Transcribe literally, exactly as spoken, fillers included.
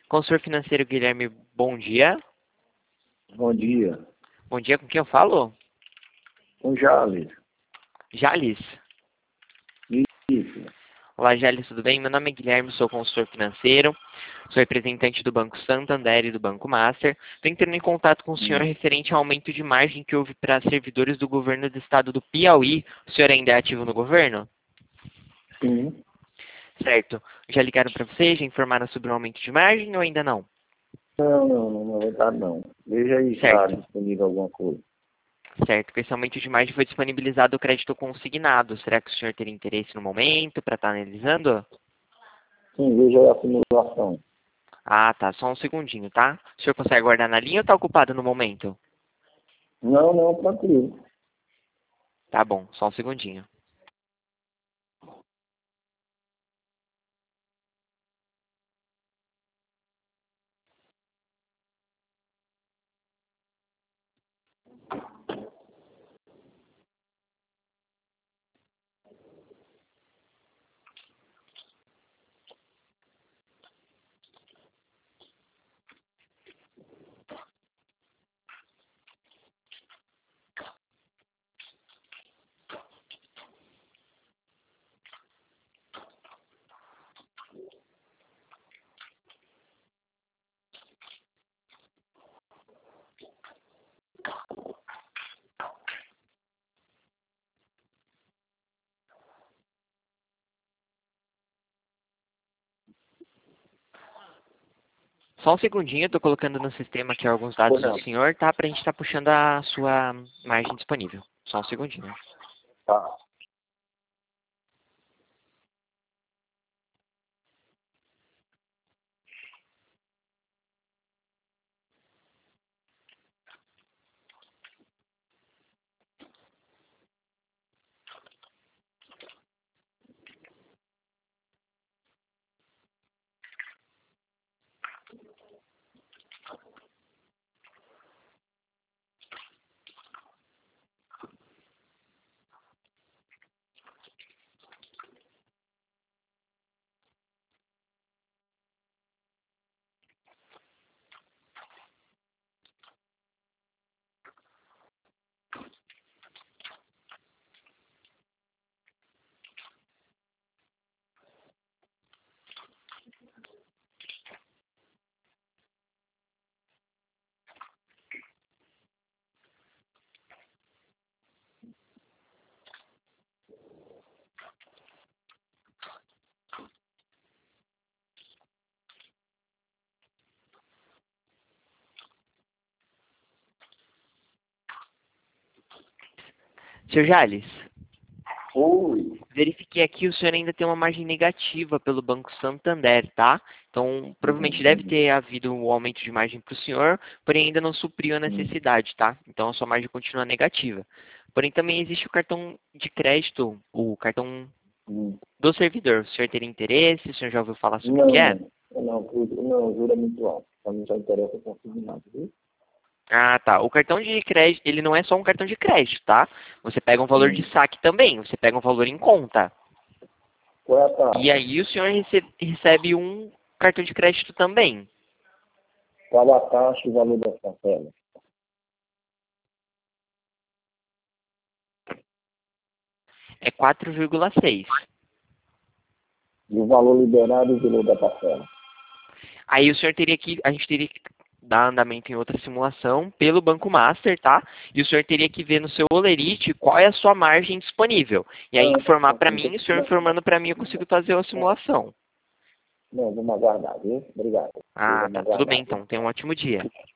Consultor financeiro Guilherme, bom dia. Bom dia. Bom dia, com quem eu falo? Com Jales. Jales. Isso. Olá, Jales, tudo bem? Meu nome é Guilherme, sou consultor financeiro, sou representante do Banco Santander e do Banco Master. Estou entrando em contato com o senhor Hum. referente ao aumento de margem que houve para servidores do governo do estado do Piauí. O senhor ainda é ativo no governo? Sim. Certo. Já ligaram para você? Já informaram sobre o aumento de margem ou ainda não? Não, não, não, não é verdade não. Veja aí se está Certo. disponível alguma coisa. Certo, com esse aumento de margem foi disponibilizado o crédito consignado. Será que o senhor teria interesse no momento para estar analisando? Sim, veja aí a simulação. Ah, tá. Só um segundinho, tá? O senhor consegue guardar na linha ou está ocupado no momento? Não, não, tranquilo. Tá bom, só um segundinho. Só um segundinho, eu tô colocando no sistema aqui alguns dados Pois do não. senhor, tá? Pra gente estar puxando a sua margem disponível. Só um segundinho. Tá. Senhor Jales, Oi. verifiquei aqui, o senhor ainda tem uma margem negativa pelo Banco Santander, tá? Então, provavelmente Uhum, deve uhum, ter havido um aumento de margem para o senhor, porém ainda não supriu a uhum. necessidade, tá? Então, a sua margem continua negativa. Porém, também existe o cartão de crédito, o cartão Hum. do servidor. O senhor teria interesse? O senhor já ouviu falar sobre o que Não, é? não. Não, tudo- não, o juro é muito alto. Para mim já interessa conseguir nada, viu? Ah, tá. O cartão de crédito, ele não é só um cartão de crédito, tá? Você pega um valor de Hum. saque também, você pega um valor em conta. Qual é a E taxa? aí o senhor rece- recebe um cartão de crédito também. Qual a taxa e o valor das parcelas? É quatro vírgula seis. E o valor liberado e o valor da parcela? Aí o senhor teria que, a gente teria que dar andamento em outra simulação pelo Banco Master, tá? E o senhor teria que ver no seu Olerite qual é a sua margem disponível. E aí Não, informar não, para não, mim, o senhor informando para mim, eu consigo fazer a simulação. não, vamos aguardar, viu? Obrigado. Ah, Vamos tá. Tudo bem aguardar, viu? então. Tenha um ótimo dia.